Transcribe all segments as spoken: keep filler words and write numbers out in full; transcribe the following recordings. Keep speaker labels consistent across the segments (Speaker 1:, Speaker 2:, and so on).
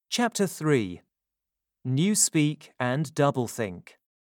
Speaker 1: Chapter three. Newspeak and Doublethink.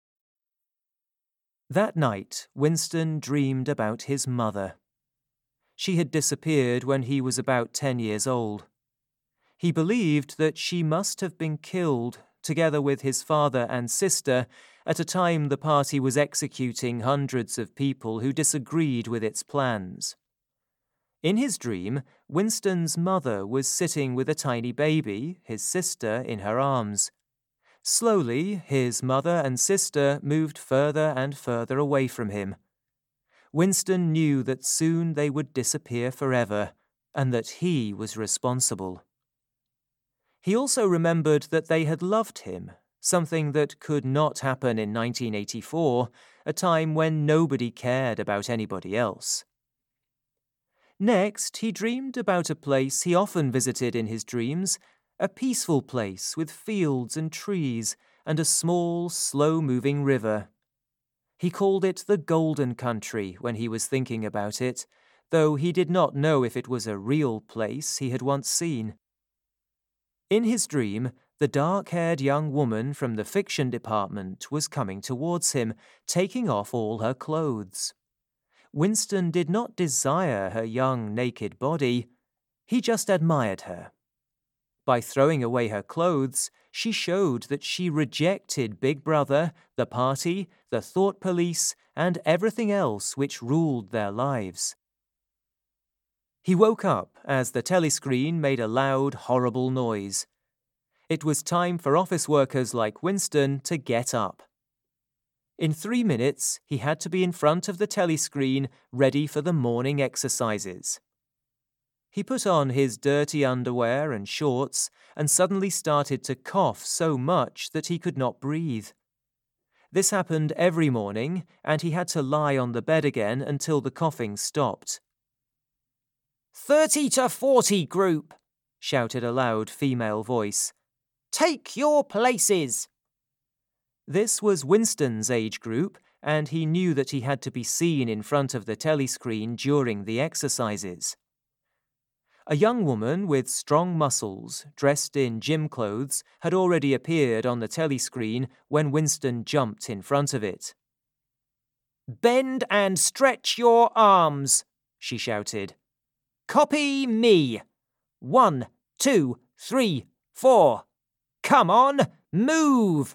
Speaker 1: That night, Winston dreamed about his mother. She had disappeared when he was about ten years old. He believed that she must have been killed, together with his father and sister, at a time the party was executing hundreds of people who disagreed with its plans. In his dream, Winston's mother was sitting with a tiny baby, his sister, in her arms. Slowly, his mother and sister moved further and further away from him. Winston knew that soon they would disappear forever, and that he was responsible. He also remembered that they had loved him, something that could not happen in nineteen eighty-four, a time when nobody cared about anybody else. Next, he dreamed about a place he often visited in his dreams, a peaceful place with fields and trees and a small, slow-moving river. He called it the Golden Country when he was thinking about it, though he did not know if it was a real place he had once seen. In his dream, the dark-haired young woman from the fiction department was coming towards him, taking off all her clothes. Winston did not desire her young, naked body. He just admired her. By throwing away her clothes, she showed that she rejected Big Brother, the party, the thought police, and everything else which ruled their lives. He woke up as the telescreen made a loud, horrible noise. It was time for office workers like Winston to get up. In three minutes, he had to be in front of the telescreen, ready for the morning exercises. He put on his dirty underwear and shorts and suddenly started to cough so much that he could not breathe. This happened every morning, and he had to lie on the bed again until the coughing stopped.
Speaker 2: Thirty to forty, group, shouted a loud female voice. Take your places!
Speaker 1: This was Winston's age group, and he knew that he had to be seen in front of the telescreen during the exercises. A young woman with strong muscles, dressed in gym clothes, had already appeared on the telescreen when Winston jumped in front of it.
Speaker 2: Bend and stretch your arms, she shouted. Copy me. One, two, three, four. Come on, move!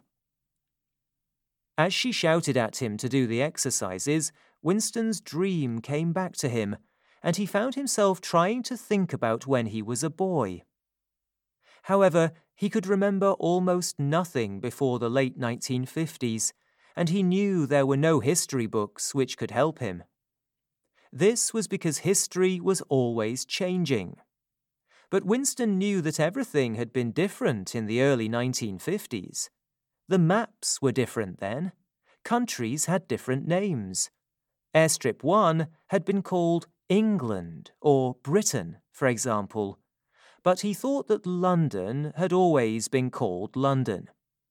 Speaker 1: As she shouted at him to do the exercises, Winston's dream came back to him, and he found himself trying to think about when he was a boy. However, he could remember almost nothing before the late nineteen fifties, and he knew there were no history books which could help him. This was because history was always changing. But Winston knew that everything had been different in the early nineteen fifties. The maps were different then. Countries had different names. Airstrip one had been called England or Britain, for example, but he thought that London had always been called London.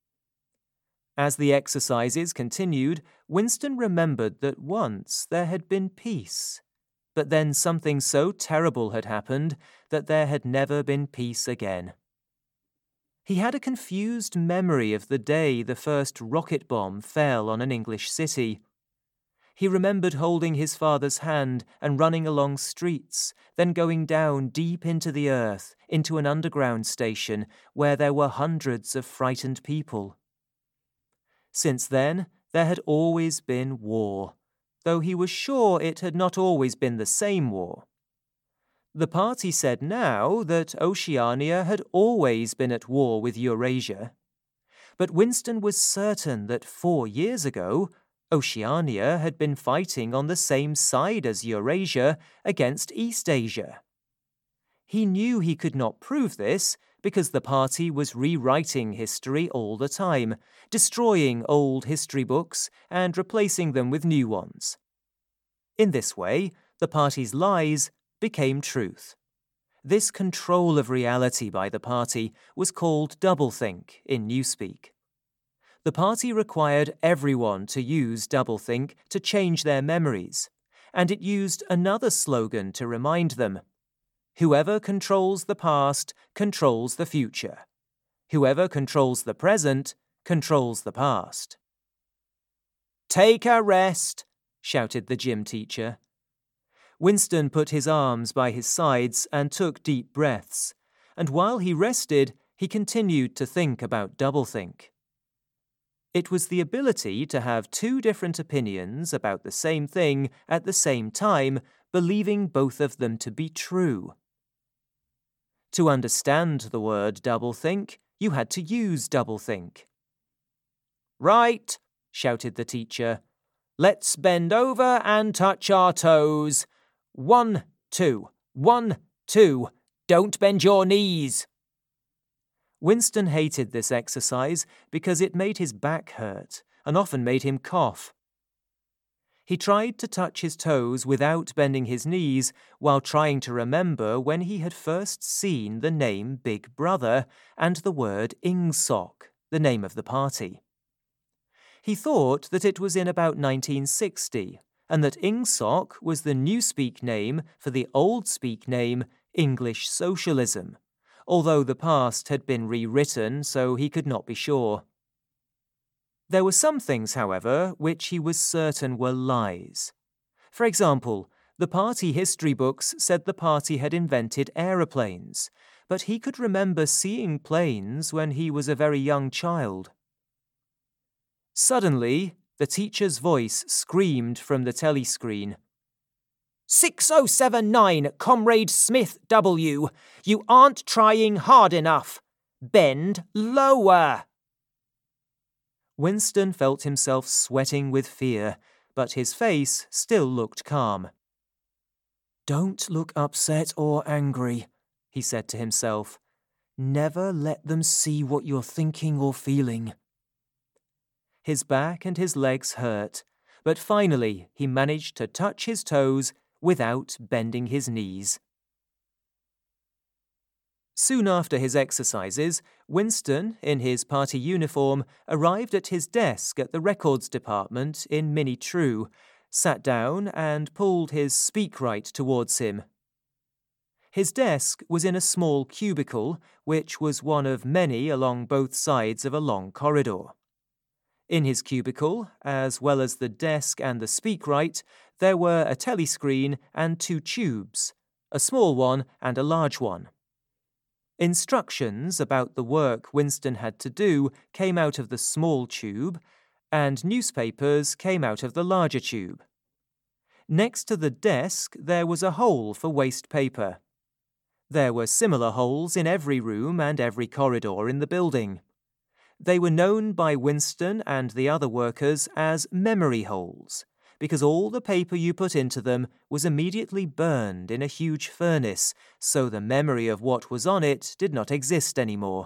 Speaker 1: As the exercises continued, Winston remembered that once there had been peace, but then something so terrible had happened that there had never been peace again. He had a confused memory of the day the first rocket bomb fell on an English city. He remembered holding his father's hand and running along streets, then going down deep into the earth, into an underground station where there were hundreds of frightened people. Since then, there had always been war, though he was sure it had not always been the same war. The party said now that Oceania had always been at war with Eurasia. But Winston was certain that four years ago, Oceania had been fighting on the same side as Eurasia against Eastasia. He knew he could not prove this because the party was rewriting history all the time, destroying old history books and replacing them with new ones. In this way, the party's lies became truth. This control of reality by the party was called doublethink in Newspeak. The party required everyone to use doublethink to change their memories, and it used another slogan to remind them: whoever controls the past controls the future. Whoever controls the present controls the past. "Take a rest," shouted the gym teacher. Winston put his arms by his sides and took deep breaths, and while he rested, he continued to think about doublethink. It was the ability to have two different opinions about the same thing at the same time, believing both of them to be true. To understand the word doublethink, you had to use doublethink. "Right," shouted the teacher. "Let's bend over and touch our toes. One, two, one, two. Don't bend your knees." Winston hated this exercise because it made his back hurt and often made him cough. He tried to touch his toes without bending his knees while trying to remember when he had first seen the name Big Brother and the word Ingsoc, the name of the party. He thought that it was in about nineteen sixty, and that Ingsoc was the Newspeak name for the Oldspeak name English Socialism, although the past had been rewritten, so he could not be sure. There were some things, however, which he was certain were lies. For example, the party history books said the party had invented aeroplanes, but he could remember seeing planes when he was a very young child. Suddenly, the teacher's voice screamed from the telescreen. six oh seven nine, Comrade Smith W. You aren't trying hard enough. Bend lower. Winston felt himself sweating with fear, but his face still looked calm. "Don't look upset or angry," he said to himself. "Never let them see what you're thinking or feeling." His back and his legs hurt, but finally he managed to touch his toes without bending his knees. Soon after his exercises, Winston, in his party uniform, arrived at his desk at the records department in Minitrue, sat down and pulled his speakwrite towards him. His desk was in a small cubicle, which was one of many along both sides of a long corridor. In his cubicle, as well as the desk and the speakwrite, there were a telescreen and two tubes, a small one and a large one. Instructions about the work Winston had to do came out of the small tube, and newspapers came out of the larger tube. Next to the desk, there was a hole for waste paper. There were similar holes in every room and every corridor in the building. They were known by Winston and the other workers as memory holes, because all the paper you put into them was immediately burned in a huge furnace, so the memory of what was on it did not exist anymore.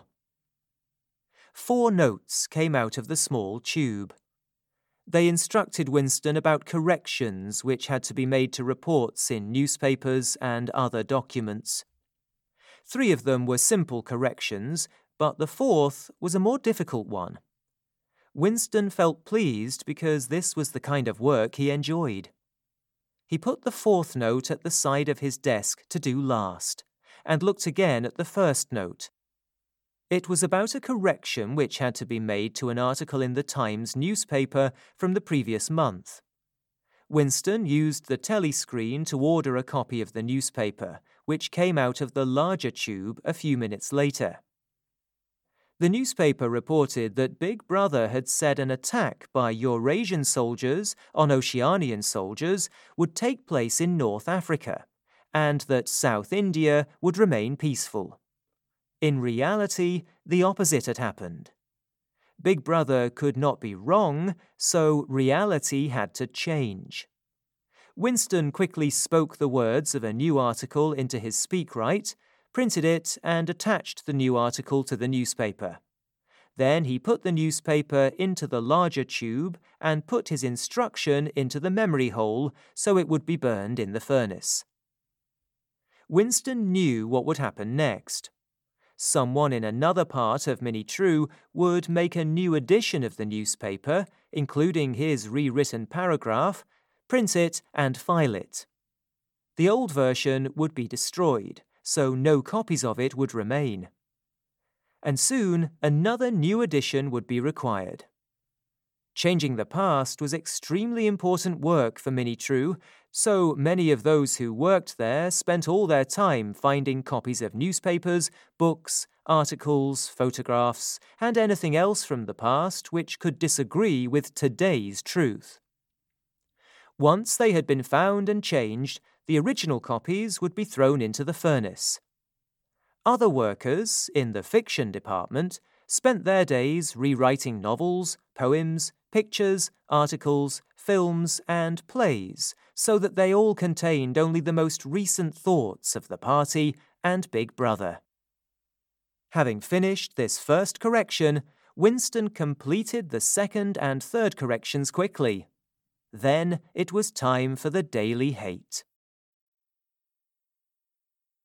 Speaker 1: Four notes came out of the small tube. They instructed Winston about corrections which had to be made to reports in newspapers and other documents. Three of them were simple corrections, but the fourth was a more difficult one. Winston felt pleased because this was the kind of work he enjoyed. He put the fourth note at the side of his desk to do last, and looked again at the first note. It was about a correction which had to be made to an article in the Times newspaper from the previous month. Winston used the telescreen to order a copy of the newspaper, which came out of the larger tube a few minutes later. The newspaper reported that Big Brother had said an attack by Eurasian soldiers on Oceanian soldiers would take place in North Africa, and that South India would remain peaceful. In reality, the opposite had happened. Big Brother could not be wrong, so reality had to change. Winston quickly spoke the words of a new article into his speakwrite, printed it, and attached the new article to the newspaper. Then he put the newspaper into the larger tube and put his instruction into the memory hole so it would be burned in the furnace. Winston knew what would happen next. Someone in another part of Minitrue would make a new edition of the newspaper, including his rewritten paragraph, print it and file it. The old version would be destroyed, so no copies of it would remain. and soon another new edition would be required. Changing the past was extremely important work for Minitrue, so many of those who worked there spent all their time finding copies of newspapers, books, articles, photographs, and anything else from the past which could disagree with today's truth. Once they had been found and changed, the original copies would be thrown into the furnace. Other workers, in the fiction department, spent their days rewriting novels, poems, pictures, articles, films, and plays, so that they all contained only the most recent thoughts of the party and Big Brother. Having finished this first correction, Winston completed the second and third corrections quickly. Then it was time for the daily hate.